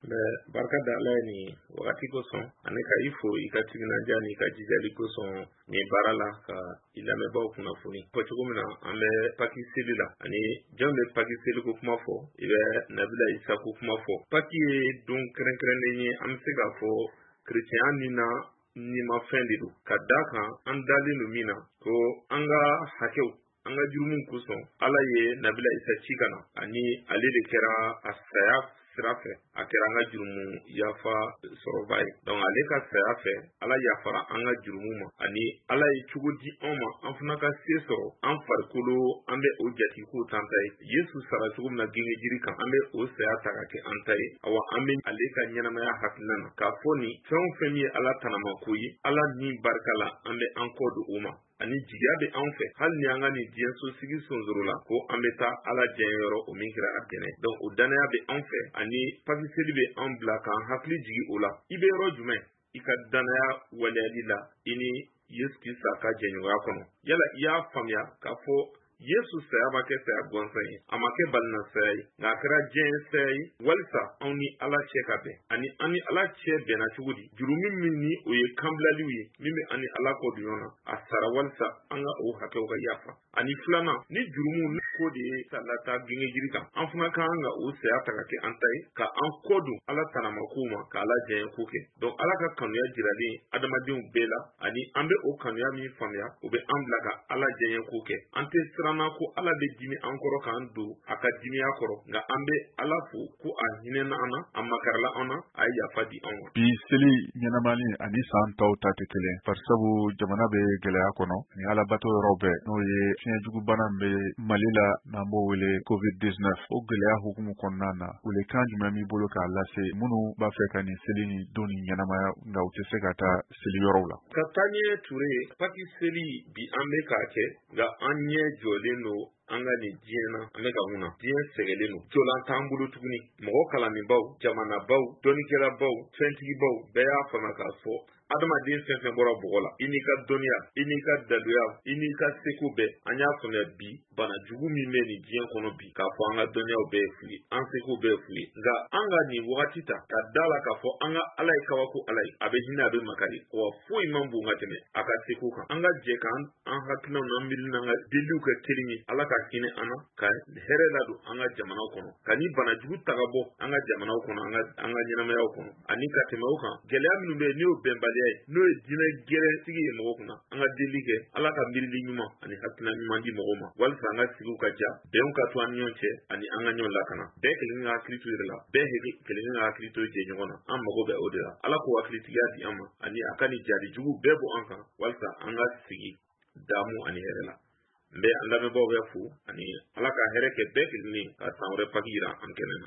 barka da Ala ni wakati kosɔn ani ka i fo i ka timinadiya ni ka jijali kosɔn ni baara la ka i lamɛnbaaw kunnafoni fɔ cogo min na an bɛ paki seli la ani jɔn bɛ paki seli ko kuma fɔ i bɛ Nabila Isa ko kuma fɔ. Paki ye don kɛrɛnkɛrɛnnen ye an bɛ se k'a fɔ kerecɛnya ni ma fɛn de don ka da kan an dalen don min na ko an ka hakɛw an ka jurumu kosɔn Ala ye Nabila Isa ci ka na ani ale de kɛra a saya sira fɛ a kɛra an ka jurumu yafa sɔrɔba ye. Donc ale ka saya fɛ Ala yafara an ka jurumu ma ani Ala ye cogo di an ma an fana ka se sɔrɔ an farikolo an bɛ o jati ko t'an ta ye. Yesu sara cogo min na genge jiri kan an bɛ o saya ta ka kɛ an ta ye. Awa an bɛ ale ka ɲɛnamaya hakilina na k'a fɔ ni fɛn o fɛn ye Ala tanama ko ye Ala ni barika la an bɛ an kɔ don o ma ani jigiya bɛ anw fɛ hali ni an ka nin diɲɛso sigi sonzoro la ko an bɛ taa Ala jɛnyɔrɔ o min kɛra arijɛnɛ. Donc o danaya bɛ anw fɛ ani pakiseli bɛ anw bila k'an hakili jigi o la. I bɛ yɔrɔ jumɛn i ka danaya waleyali la i ni Yesu Kirista ka jɛɲɔgɔnya kɔnɔ? Yala i y'a faamuya k'a fɔ Yesu saya ma kɛ saya gansan ye, a ma kɛ balina saya ye, nka a kɛra diɲɛ saya ye walisa anw ni Ala cɛ ka bɛn ani an ni Ala cɛ bɛnna cogo di? Jurumu min ni o ye kanbilaliw ye min bɛ an ni Ala kɔ don ɲɔgɔn na a sara walisa an ka o hakɛw ka yafa. Ani filanan ni jurumu ni ko de ye ka lata genge jiri kan an fana ka kan ka o saya ta ka kɛ an ta ye ka an kɔ don Ala tanamakow ma ka Ala jɛɲɛ ko kɛ. Donc Ala ka kanuya jiralen adamadenw bɛɛ la ani an bɛ o kanuya min faamuya o bɛ an bila ka Ala jɛɲɛ ko kɛ. An tɛ ko Ala bɛ dimi an kɔrɔ k'an don a ka dimiya kɔrɔ nka an bɛ Ala fo ko a hinɛna an na a makarala an na a ye yafa di an ma. Bi seli ɲɛnamali ani san tɔw ta tɛ kelen barisabu jamana bɛ gɛlɛya kɔnɔ ni Ala bato yɔrɔ bɛɛ n'o ye fiɲɛ jugubana bɛ Mali la n'an b'o wele COVID-19 o gɛlɛya hukumu kɔnɔna na welekan jumɛn b'i bolo k'a lase minnu b'a fɛ ka nin seli ni don ni ɲɛnamaya nka u tɛ se ka taa seli yɔrɔw la? Ka taa ɲɛ Ture paki seli bi an bɛ k'a kɛ nka an ɲɛ jɔlen don an ka nin diɲɛ na an bɛ ka mun na diɲɛ sɛgɛlen don jolan t'an bolo tuguni mɔgɔ kalaninbaw jamanabaw dɔnnikɛlabaw fɛntigibaw bɛɛ y'a faamuya k'a fɔ adamaden fɛn fɛn bɔra bɔgɔ la i n'i ka dɔnniya i n'i ka daluya i n'i ka seko bɛɛ an y'a faamuya bi bana jugu min bɛ nin diɲɛ kɔnɔ bi k'a fɔ an ka dɔnniyaw bɛɛ ye fili an seko bɛɛ ye fili nka an ka nin wagati ta ka da la k'a fɔ an ka Ala ye kabako Ala ye a bɛ hinɛ a bɛ makari wa foyi man bon ka tɛmɛ a ka seko kan an ka jɛ k'an hakilinaw n'an miiri n'an ka deliw kɛ kelen ye Ala ka hinɛ an na ka hɛrɛ ladon an ka jamanaw kɔnɔ ka ni bana jugu ta ka bɔ an ka jamanaw kɔnɔ an ka ɲɛnamayaw kɔnɔ ani ka tɛmɛ o kan gɛlɛya minnu bɛ yen n'o bɛnbaliya ye n'o ye diinɛ gɛrɛsigi ye mɔgɔw kunna an ka deli kɛ Ala ka miirili ɲuman ani hakilina ɲuman di mɔgɔw ma walisa an ka sigiw ka ja bɛnw ka to an ni ɲɔgɔn cɛ ani an ka ɲɔgɔn lakana bɛɛ kelen ka hakili to yɛrɛ la bɛɛ kelen ka hakili to jɛ ɲɔgɔn na an mago bɛ o de la Ala k'o hakilitigiya di an ma ani a ka ni jari jugu bɛɛ bɔ an kan walisa an ka sigi damu ani hɛrɛ la. N bɛ an lamɛnbaaw bɛ fo ani Ala ka hɛrɛ kɛ bɛɛ kelen ka san wɛrɛ paki jira an kɛnɛ na.